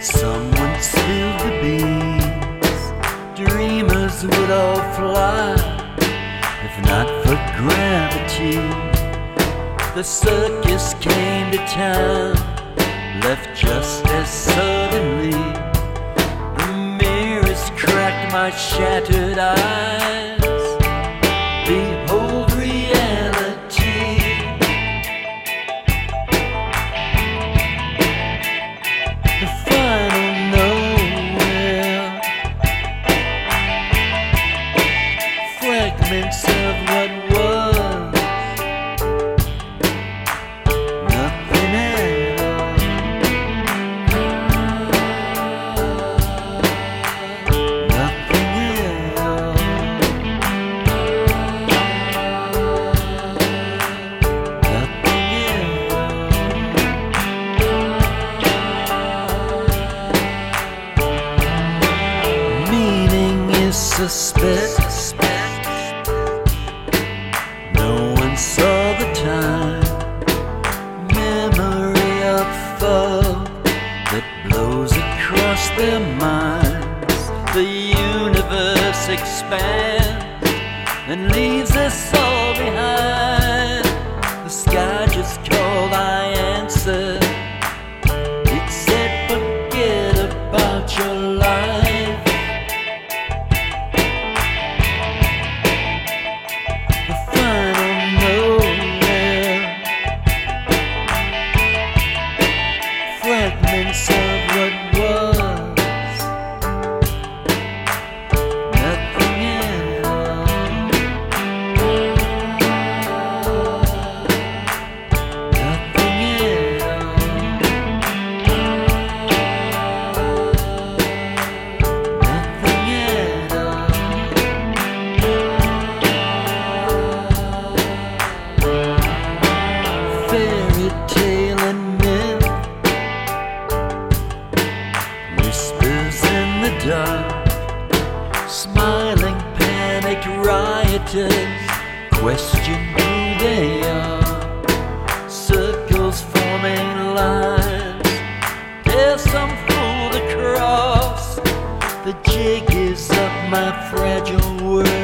Someone spilled the beans, dreamers would all fly. If not for gravity, the circus came to town, left just as suddenly. The mirrors cracked my shattered eyes. Behold reality. The final nowhere, fragments of what was, nothing at all, nothing at all, nothing at all. Meaning is suspect. No one saw the time. Memory of fog that blows across their minds. The universe expands and leaves us all behind. The sky just called, I answered. It said forget about your life. The final nowhere, fragments of what was, nothing at all, nothing at all, nothing at all. Fairy tale and myth, whispers in the dark, smiling panicked rioters question who they are. Circles forming lines, there's some fool to cross. The jig is up, my fragile world.